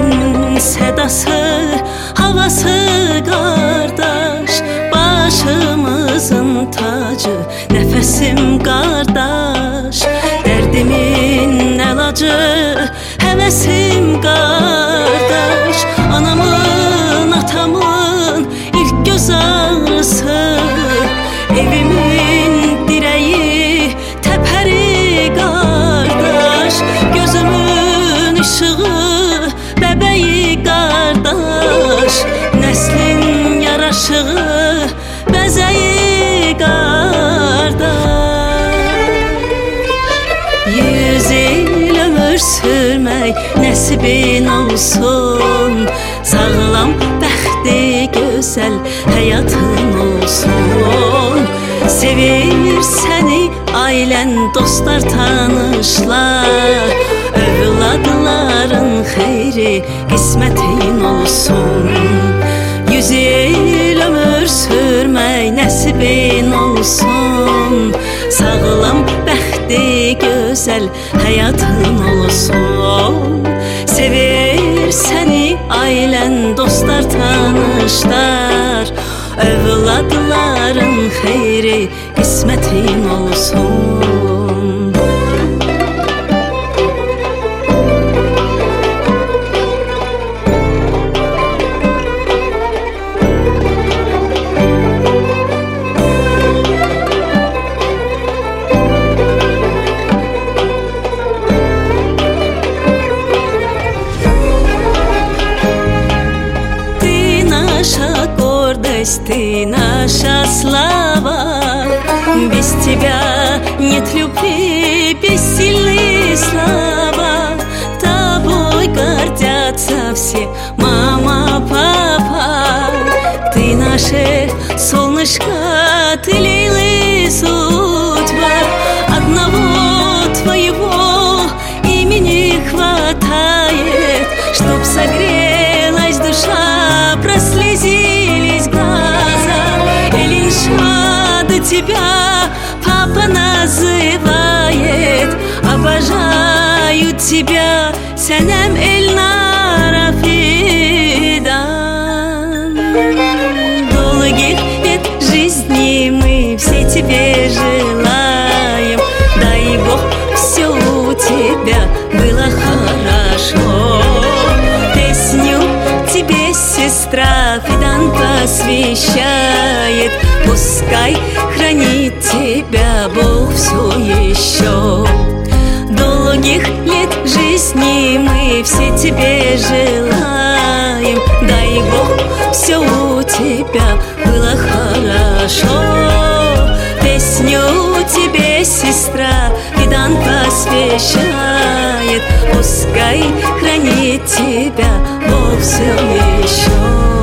Şehrimin sedası, havası kardeş, başımızın tacı, nefesim kardeş. Derdimin elacı, hevesim kardeş. Anamın, atamın ilk göz ağrısı, evimin direği, teperi kardeş. Gözümün ışığı, bebeği kardeş. Neslin yaraşığı, bezeyi kardeş. 100 il ömür sürmek nesibin olsun. Sağlam, bəxti, gözəl həyatın olsun. Sevir səni ailən, dostlar, tanışlar. Övladların xeyri, qismətin olsun. 100 il ömür sürmək nəsibin olsun. Sağlam, bəxti, gözəl həyatın olsun. Sevir səni ailən, dostlar, tanışlar. Övladların xeyri, qismətin olsun. Ты наша слава, без тебя нет любви, бессильны слова. Тобой гордятся все, мама, папа. Ты наше солнышко, ты лилый судьба. Одного твоего имени хватает, чтоб согрелась душа, прослезились глаза. Элиншада тебя папа называет. Обожаю тебя, сенем Эльнара фидан. Долгих лет жизни мы все тебе желаем. Дай Бог, все у тебя было хорошо. Песню тебе сестра Фидан посвящает. Пускай хранит тебя Бог все еще. Долгих лет жизни мы все тебе желаем. Дай Бог, все у тебя было хорошо. Песню тебе сестра Фидан посвящает. Пускай хранит тебя Бог все еще.